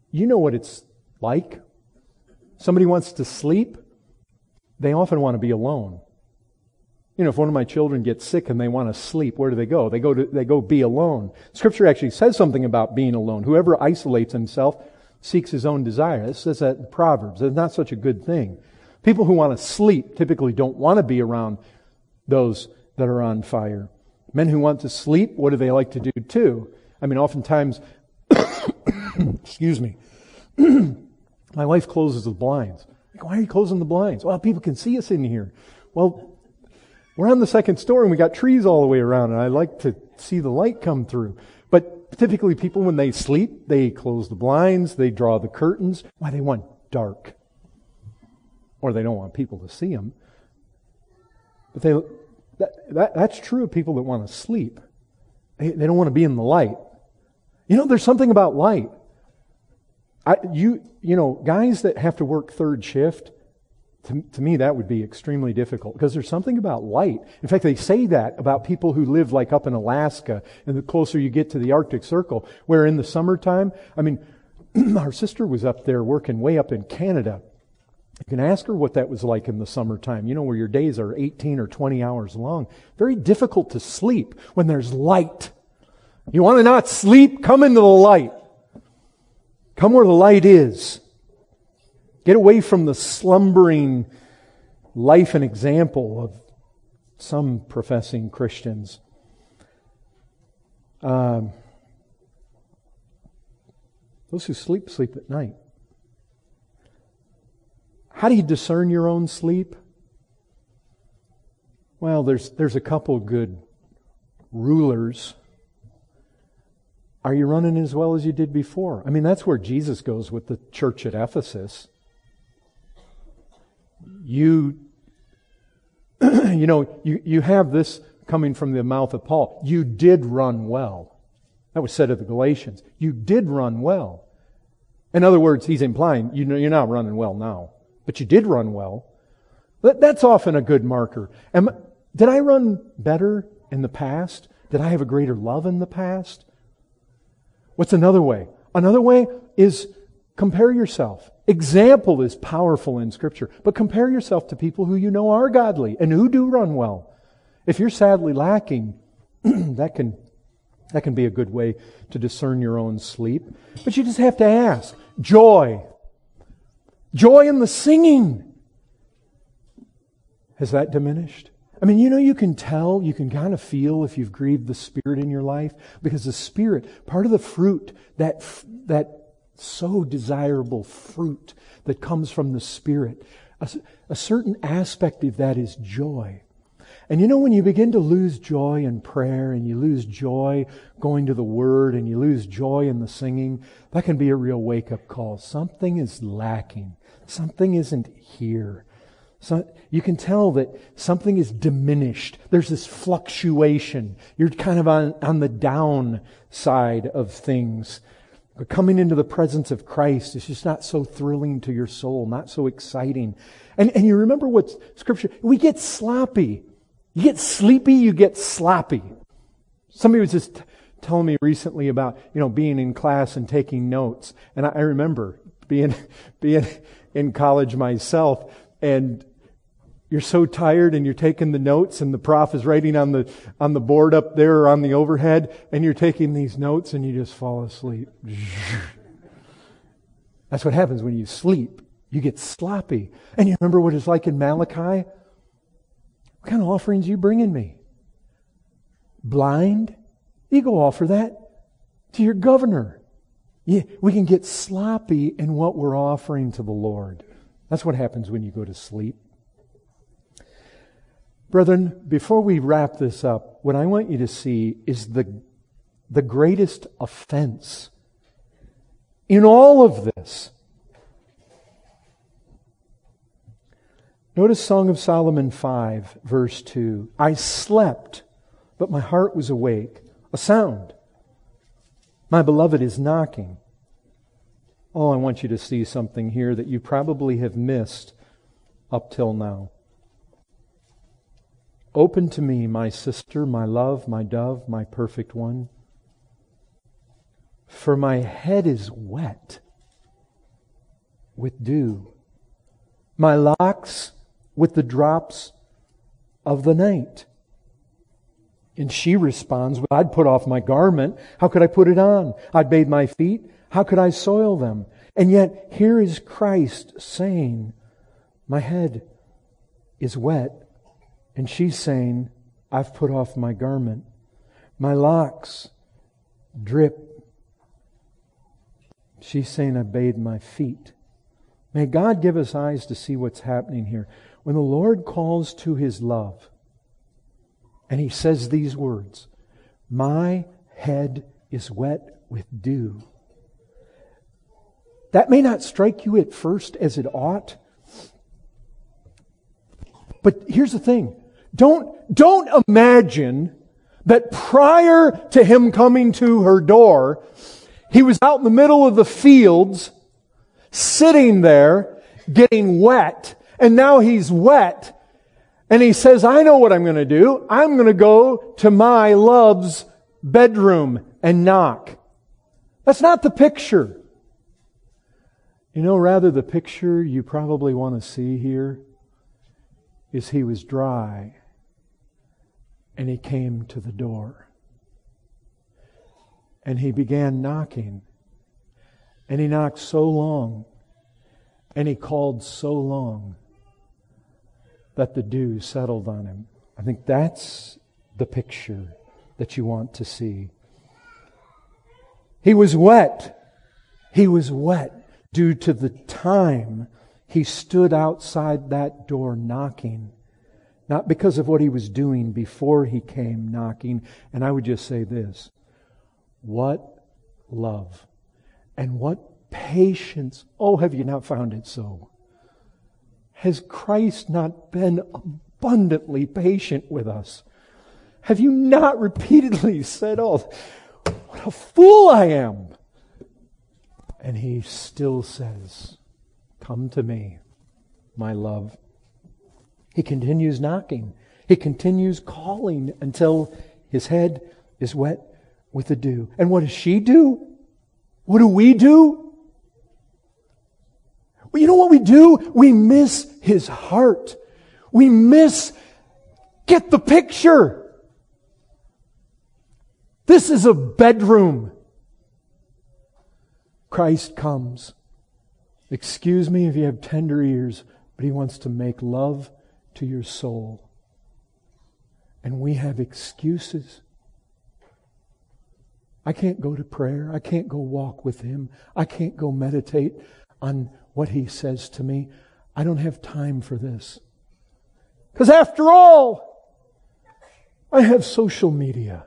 You know what it's like. Somebody wants to sleep, they often want to be alone. You know, if one of my children gets sick and they want to sleep, where do they go? They go to they go be alone. Scripture actually says something about being alone. Whoever isolates himself seeks his own desire. It says that in Proverbs. It's not such a good thing. People who want to sleep typically don't want to be around those that are on fire. Men who want to sleep, what do they like to do too? I mean, oftentimes, excuse me, my wife closes the blinds. Like, why are you closing the blinds? Well, people can see us in here. Well, we're on the second story and we got trees all the way around, and I like to see the light come through. But typically people, when they sleep, they close the blinds, they draw the curtains. Why? They want dark. Or they don't want people to see them. But they that, that that's true of people that want to sleep. They, they don't want to be in the light. You know, there's something about light. I, you you know, guys that have to work third shift, to, to me that would be extremely difficult because there's something about light. In fact, they say that about people who live like up in Alaska, and the closer you get to the Arctic Circle, where in the summertime, I mean, our sister was up there working way up in Canada. You can ask her what that was like in the summertime, you know, where your days are eighteen or twenty hours long. Very difficult to sleep when there's light. You want to not sleep? Come into the light. Come where the light is. Get away from the slumbering life and example of some professing Christians. Um, those who sleep, sleep at night. How do you discern your own sleep? Well, there's there's a couple good rulers. Are you running as well as you did before? I mean, that's where Jesus goes with the church at Ephesus. You, you know, you, you have this coming from the mouth of Paul. You did run well. That was said of the Galatians. You did run well. In other words, he's implying you know, you're not running well now, but you did run well. That's often a good marker. Am, did I run better in the past? Did I have a greater love in the past? What's another way? Another way is compare yourself. Example is powerful in Scripture, but compare yourself to people who you know are godly and who do run well. If you're sadly lacking, that can that can be a good way to discern your own sleep. But you just have to ask. Joy. Joy in the singing. Has that diminished? I mean, you know, you can tell, you can kind of feel if you've grieved the Spirit in your life, because the Spirit, part of the fruit, that that so desirable fruit that comes from the Spirit, a, a certain aspect of that is joy. And you know, when you begin to lose joy in prayer, and you lose joy going to the Word, and you lose joy in the singing, that can be a real wake-up call. Something is lacking. Something isn't here. So you can tell that something is diminished. There's this fluctuation. You're kind of on, on the down side of things. But coming into the presence of Christ is just not so thrilling to your soul, not so exciting. And, and you remember what Scripture, we get sloppy. You get sleepy, you get sloppy. Somebody was just t- telling me recently about, you know, being in class and taking notes. And I, I remember being, being in college myself, and you're so tired and you're taking the notes, and the prof is writing on the on the board up there or on the overhead, and you're taking these notes and you just fall asleep. That's what happens when you sleep. You get sloppy. And you remember what it's like in Malachi? What kind of offerings are you bringing me? Blind? You go offer that to your governor. Yeah, we can get sloppy in what we're offering to the Lord. That's what happens when you go to sleep. Brethren, before we wrap this up, what I want you to see is the, the greatest offense in all of this. Notice Song of Solomon five, verse two. I slept, but my heart was awake. A sound. My beloved is knocking. Oh, I want you to see something here that you probably have missed up till now. Open to me, my sister, my love, my dove, my perfect one. For my head is wet with dew, my locks with the drops of the night. And she responds, well, I'd put off my garment. How could I put it on? I'd bathe my feet. How could I soil them? And yet here is Christ saying, my head is wet. And she's saying, I've put off my garment. My locks drip. She's saying, I bathed my feet. May God give us eyes to see what's happening here. When the Lord calls to His love, and He says these words, my head is wet with dew. That may not strike you at first as it ought. But here's the thing. Don't, don't imagine that prior to Him coming to her door, He was out in the middle of the fields, sitting there, getting wet, and now He's wet. And He says, I know what I'm going to do. I'm going to go to my love's bedroom and knock. That's not the picture. You know, rather the picture you probably want to see here is He was dry and He came to the door. And He began knocking. And He knocked so long and He called so long that the dew settled on Him. I think that's the picture that you want to see. He was wet. He was wet due to the time He stood outside that door knocking. Not because of what He was doing before He came knocking. And I would just say this. What love and what patience. Oh, have you not found it so? Has Christ not been abundantly patient with us? Have you not repeatedly said, oh, what a fool I am? And He still says, come to me, my love. He continues knocking. He continues calling until His head is wet with the dew. And what does she do? What do we do? Well, you know what we do? We miss His heart. We miss, get the picture. This is a bedroom. Christ comes. Excuse me if you have tender ears, but He wants to make love to your soul. And we have excuses. I can't go to prayer. I can't go walk with Him. I can't go meditate on what He says to me. I don't have time for this. Because after all, I have social media.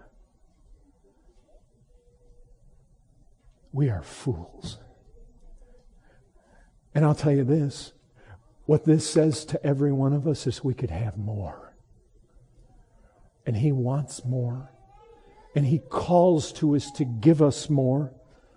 We are fools. And I'll tell you this, what this says to every one of us is we could have more. And He wants more. And He calls to us to give us more.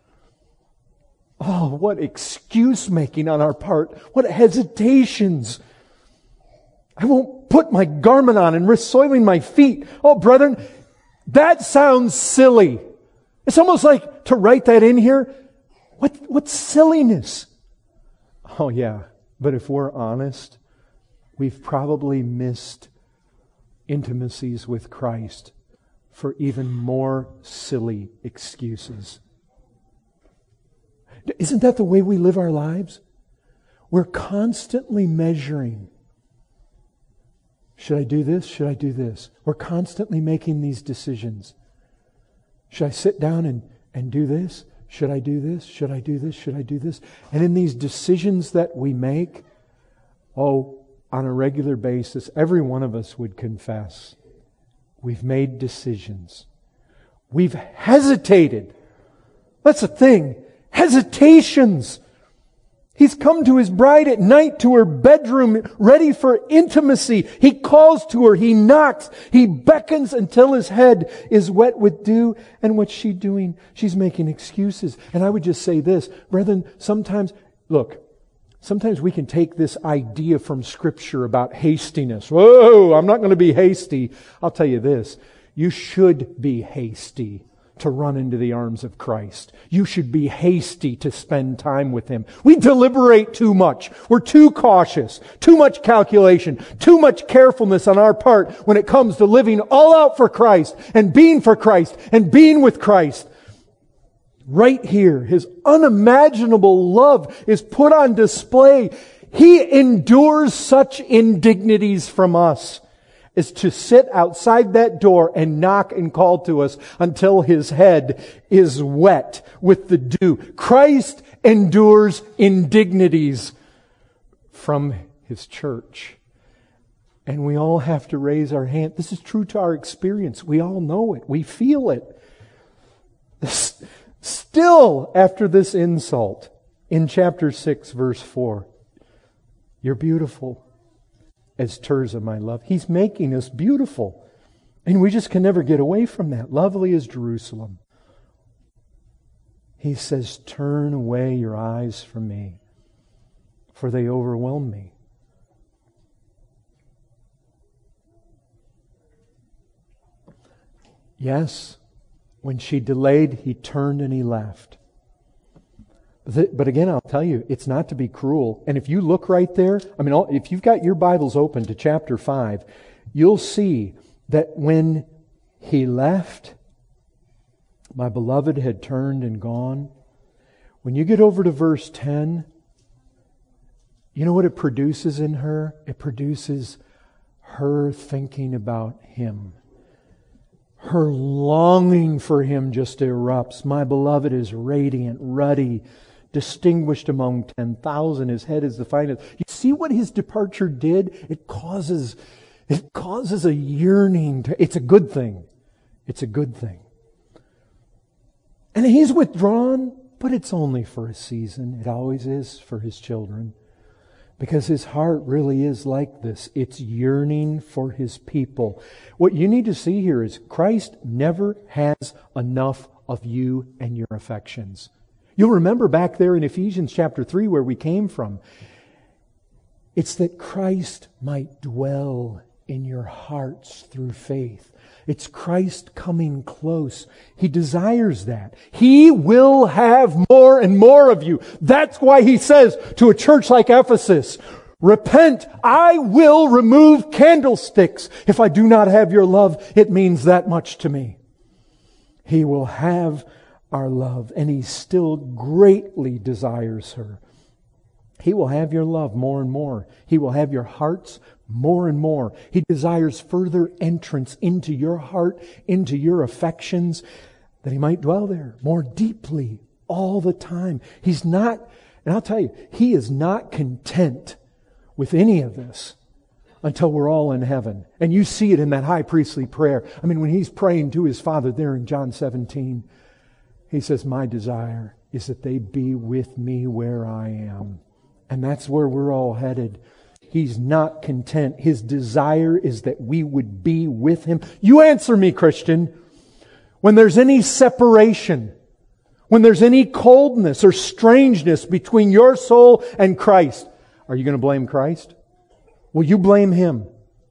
Oh, what excuse making on our part. What hesitations. I won't put my garment on and risk soiling my feet. Oh, brethren, that sounds silly. It's almost like to write that in here. What, what silliness. Oh yeah, but if we're honest, we've probably missed intimacies with Christ for even more silly excuses. Isn't that the way we live our lives? We're constantly measuring. Should I do this? Should I do this? We're constantly making these decisions. Should I sit down and, and do this? Should I do this? Should I do this? Should I do this? And in these decisions that we make, oh, on a regular basis, every one of us would confess, we've made decisions. We've hesitated. That's the thing. Hesitations. He's come to His bride at night to her bedroom, ready for intimacy. He calls to her. He knocks. He beckons until His head is wet with dew. And what's she doing? She's making excuses. And I would just say this, brethren, sometimes, look, sometimes we can take this idea from Scripture about hastiness. Whoa, I'm not going to be hasty. I'll tell you this, you should be hasty to run into the arms of Christ. You should be hasty to spend time with Him. We deliberate too much. We're too cautious. Too much calculation. Too much carefulness on our part when it comes to living all out for Christ and being for Christ and being with Christ. Right here, His unimaginable love is put on display. He endures such indignities from us as to sit outside that door and knock and call to us until His head is wet with the dew. Christ endures indignities from His church. And we all have to raise our hand. This is true to our experience. We all know it. We feel it. Still, after this insult, in chapter six, verse four, you're beautiful as Tirzah, my love. He's making us beautiful. And we just can never get away from that. Lovely as Jerusalem. He says, turn away your eyes from me, for they overwhelm me. Yes, when she delayed, He turned and He left. But again, I'll tell you, it's not to be cruel. And if you look right there, I mean, if you've got your Bibles open to chapter five, you'll see that when He left, my beloved had turned and gone. When you get over to verse ten, you know what it produces in her? It produces her thinking about Him. Her longing for Him just erupts. My beloved is radiant, ruddy, distinguished among ten thousand. His head is the finest. You see what His departure did? It causes, it causes a yearning. To, it's a good thing. It's a good thing. And He's withdrawn, but it's only for a season. It always is for His children. Because His heart really is like this. It's yearning for His people. What you need to see here is Christ never has enough of you and your affections. You'll remember back there in Ephesians chapter three where we came from. It's that Christ might dwell in your hearts through faith. It's Christ coming close. He desires that. He will have more and more of you. That's why He says to a church like Ephesus, repent, I will remove candlesticks. If I do not have your love, it means that much to me. He will have our love, and He still greatly desires her. He will have your love more and more. He will have your hearts more and more. He desires further entrance into your heart, into your affections, that He might dwell there more deeply all the time. He's not, and I'll tell you, He is not content with any of this until we're all in heaven. And you see it in that high priestly prayer. I mean, when He's praying to His Father there in John seventeen, He says, my desire is that they be with me where I am. And that's where we're all headed. He's not content. His desire is that we would be with Him. You answer me, Christian. When there's any separation, when there's any coldness or strangeness between your soul and Christ, are you going to blame Christ? Will you blame Him?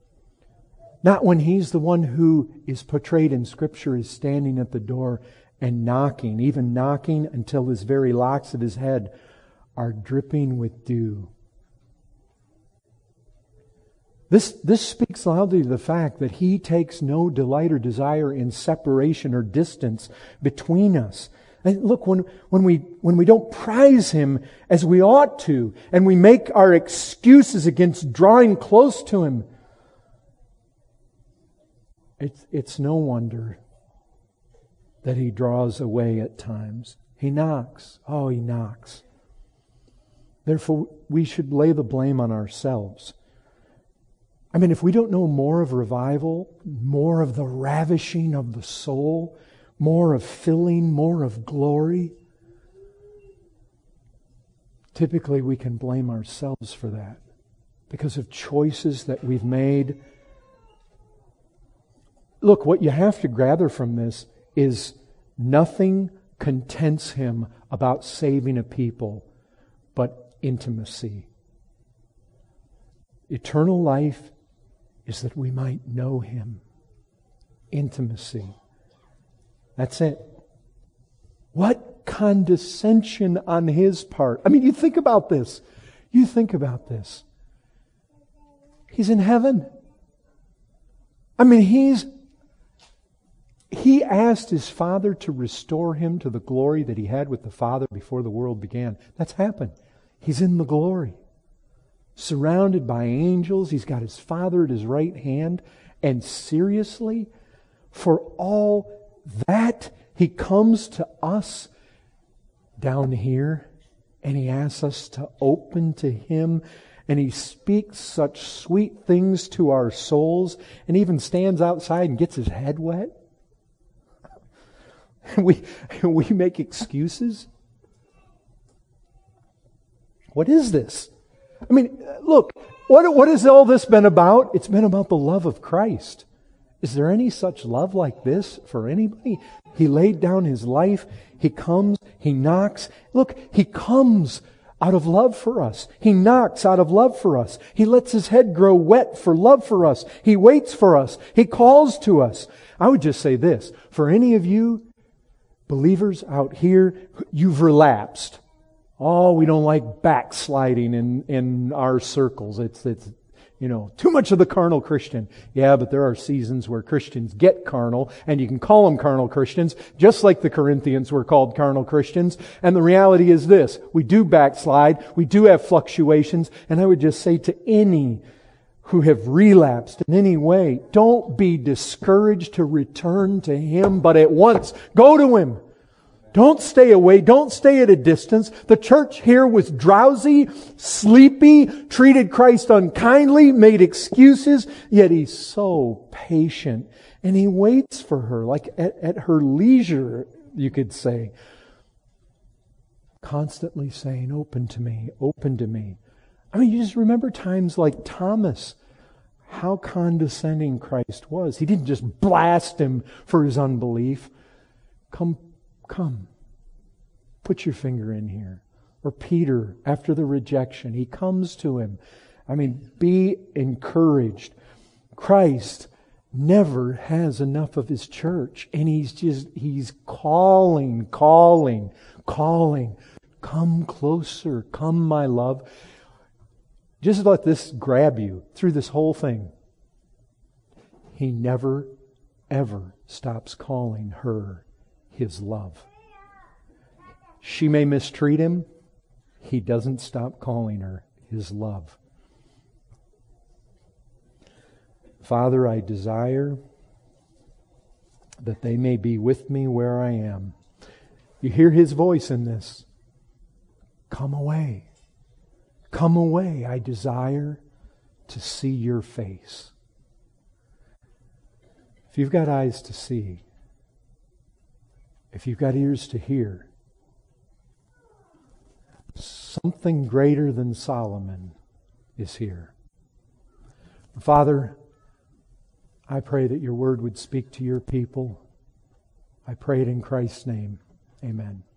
Not when He's the one who is portrayed in Scripture as standing at the door and knocking, even knocking until His very locks of His head are dripping with dew. This, this speaks loudly to the fact that He takes no delight or desire in separation or distance between us. And look, when, when we, when we don't prize Him as we ought to, and we make our excuses against drawing close to Him, it's, it's no wonder that He draws away at times. He knocks. Oh, He knocks. Therefore, we should lay the blame on ourselves. I mean, if we don't know more of revival, more of the ravishing of the soul, more of filling, more of glory, typically we can blame ourselves for that because of choices that we've made. Look, what you have to gather from this is nothing contents Him about saving a people but intimacy. Eternal life is that we might know Him. Intimacy. That's it. What condescension on His part. I mean, you think about this. You think about this. He's in heaven. I mean, He's He asked His Father to restore Him to the glory that He had with the Father before the world began. That's happened. He's in the glory. Surrounded by angels. He's got His Father at His right hand. And seriously, for all that, He comes to us down here and He asks us to open to Him. And He speaks such sweet things to our souls and even stands outside and gets His head wet. We, we make excuses. What is this? I mean, look, what, what has all this been about? It's been about the love of Christ. Is there any such love like this for anybody? He laid down His life. He comes. He knocks. Look, He comes out of love for us. He knocks out of love for us. He lets His head grow wet for love for us. He waits for us. He calls to us. I would just say this. For any of you believers out here, you've relapsed. Oh, we don't like backsliding in, in our circles. It's, it's, you know, too much of the carnal Christian. Yeah, but there are seasons where Christians get carnal, and you can call them carnal Christians, just like the Corinthians were called carnal Christians. And the reality is this. We do backslide. We do have fluctuations. And I would just say to any who have relapsed in any way, don't be discouraged to return to Him, but at once go to Him. Don't stay away. Don't stay at a distance. The church here was drowsy, sleepy, treated Christ unkindly, made excuses, yet He's so patient. And He waits for her, like at, at her leisure, you could say. Constantly saying, open to me, open to me. I mean, you just remember times like Thomas, how condescending Christ was. He didn't just blast him for his unbelief. Come, come, put your finger in here. Or Peter, after the rejection, he comes to him. I mean, be encouraged. Christ never has enough of His church. And He's just, He's calling, calling, calling. Come closer. Come, my love. Just let this grab you through this whole thing. He never, ever stops calling her His love. She may mistreat Him. He doesn't stop calling her His love. Father, I desire that they may be with me where I am. You hear His voice in this. Come away. Come away. I desire to see your face. If you've got eyes to see, if you've got ears to hear, something greater than Solomon is here. Father, I pray that your word would speak to your people. I pray it in Christ's name. Amen.